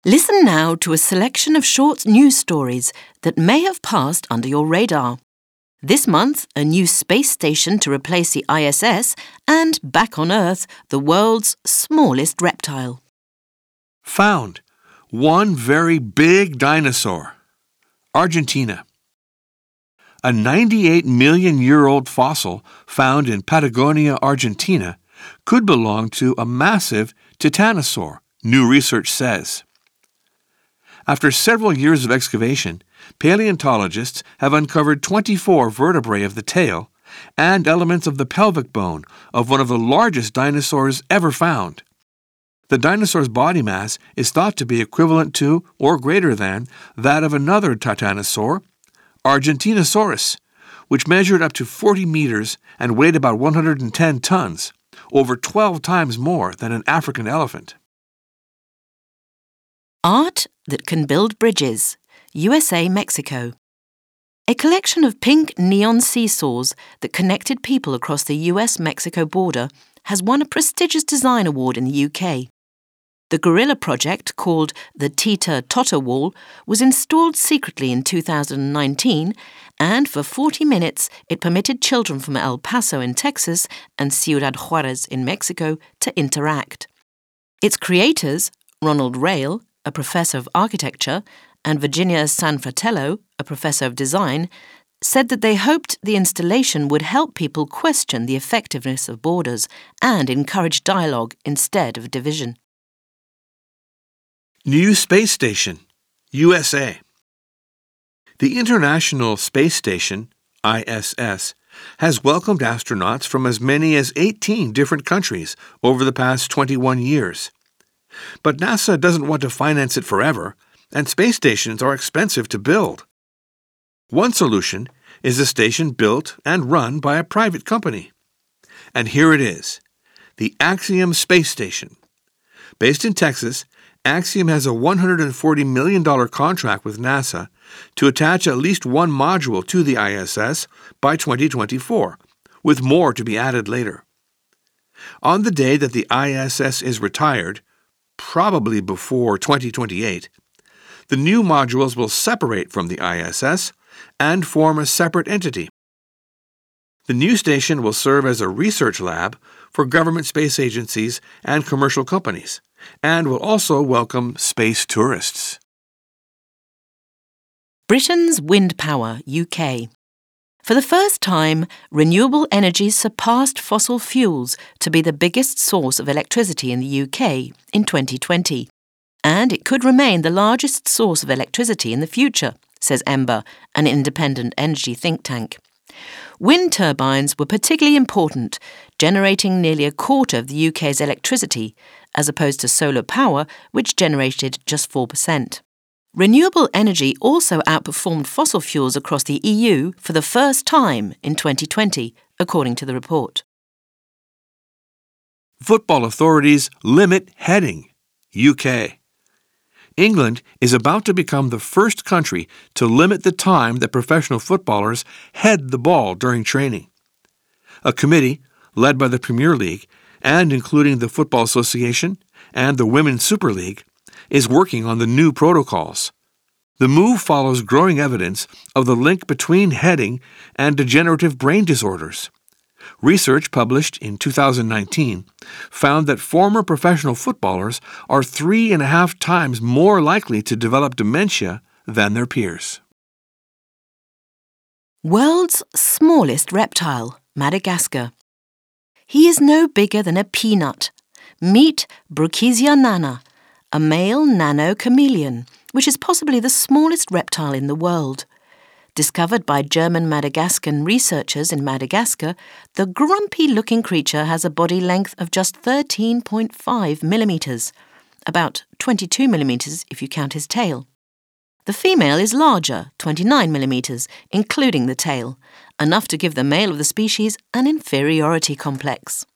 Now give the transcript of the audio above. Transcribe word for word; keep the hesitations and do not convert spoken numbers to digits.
Listen now to a selection of short news stories that may have passed under your radar. This month, a new space station to replace the I S S, and back on Earth, the world's smallest reptile. Found. One very big dinosaur. Argentina. A ninety-eight million year old fossil found in Patagonia, Argentina, could belong to a massive titanosaur, new research says. After several years of excavation, paleontologists have uncovered twenty-four vertebrae of the tail and elements of the pelvic bone of one of the largest dinosaurs ever found. The dinosaur's body mass is thought to be equivalent to or greater than that of another titanosaur, Argentinosaurus, which measured up to forty meters and weighed about one hundred ten tons, over twelve times more than an African elephant. Art that can build bridges. U S A, Mexico. A collection of pink neon seesaws that connected people across the U S Mexico border has won a prestigious design award in the U K. The guerrilla project, called the Tita Tota Wall, was installed secretly in two thousand nineteen, and for forty minutes it permitted children from El Paso in Texas and Ciudad Juarez in Mexico to interact. Its creators, Ronald Rail, a professor of architecture, and Virginia Sanfratello, a professor of design, said that they hoped the installation would help people question the effectiveness of borders and encourage dialogue instead of division. New space station, U S A. The International Space Station, I S S, has welcomed astronauts from as many as eighteen different countries over the past twenty-one years. But NASA doesn't want to finance it forever, and space stations are expensive to build. One solution is a station built and run by a private company. And here it is, the Axiom Space Station. Based in Texas, Axiom has a one hundred forty million dollars contract with NASA to attach at least one module to the I S S by twenty twenty-four, with more to be added later. On the day that the I S S is retired, probably before twenty twenty-eight, the new modules will separate from the I S S and form a separate entity. The new station will serve as a research lab for government space agencies and commercial companies, and will also welcome space tourists. Britain's wind power, U K. For the first time, renewable energy surpassed fossil fuels to be the biggest source of electricity in the U K in twenty twenty. And it could remain the largest source of electricity in the future, says Ember, an independent energy think tank. Wind turbines were particularly important, generating nearly a quarter of the U K's electricity, as opposed to solar power, which generated just four percent. Renewable energy also outperformed fossil fuels across the E U for the first time in twenty twenty, according to the report. Football authorities limit heading, U K. England is about to become the first country to limit the time that professional footballers head the ball during training. A committee, led by the Premier League, and including the Football Association and the Women's Super League, is working on the new protocols. The move follows growing evidence of the link between heading and degenerative brain disorders. Research published in two thousand nineteen found that former professional footballers are three and a half times more likely to develop dementia than their peers. World's smallest reptile, Madagascar. He is no bigger than a peanut. Meet Brookesia nana, a male nano-chameleon, which is possibly the smallest reptile in the world. Discovered by German Madagascan researchers in Madagascar, the grumpy-looking creature has a body length of just thirteen point five millimeters, about twenty-two millimeters if you count his tail. The female is larger, twenty-nine millimeters, including the tail, enough to give the male of the species an inferiority complex.